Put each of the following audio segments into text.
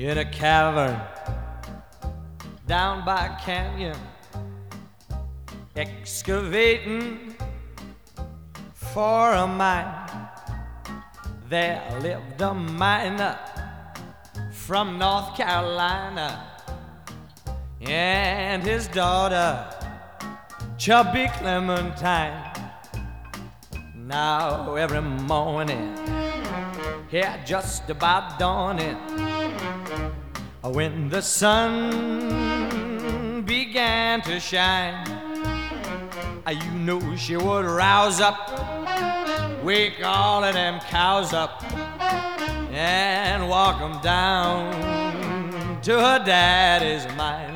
in a cavern down by a canyon, excavating for a mine. There lived a miner from North Carolina and his daughter, Chubby Clementine. Now every morning, here just about dawning, when the sun began to shine, you know she would rouse up, wake all of them cows up, and walk them down to her daddy's mine.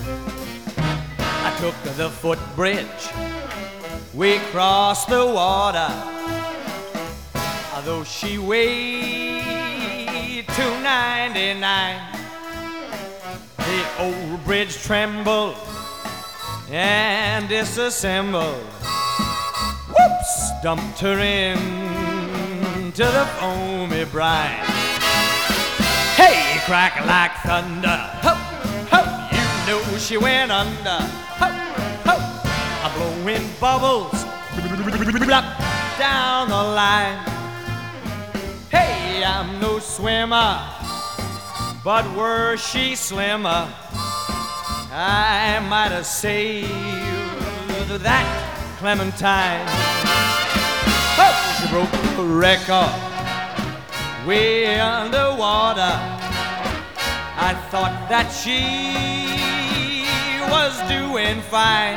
I took the footbridge, we crossed the water, though she weighed 299. The old bridge trembled and disassembled. Whoops! Dumped her into the foamy brine. Hey, crack like thunder. Ho, ho, you know she went under. Ho, ho, blowing bubbles down the line. Hey, I'm no swimmer, but were she slimmer, I might have saved that Clementine. Oh, she broke the record way underwater. I thought that she was doing fine.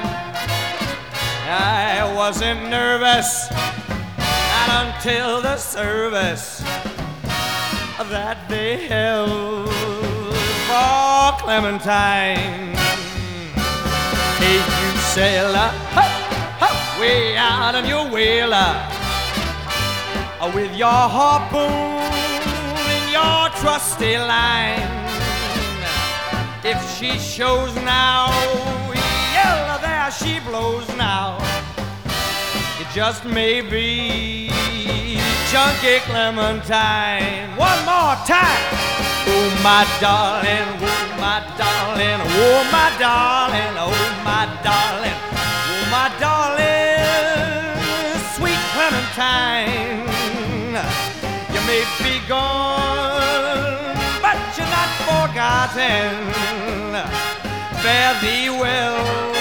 I wasn't nervous, not until the service that they held for Clementine. Hey, you sailor, ho, ho, way out on your whaler, with your harpoon and your trusty line. If she shows now, yell, there she blows now. It just may be Chunky Clementine. One more time. Oh, my darling, oh, my darling, oh, my darling, oh, my darling, oh, my darling, sweet Clementine. You may be gone, but you're not forgotten. Fare thee well.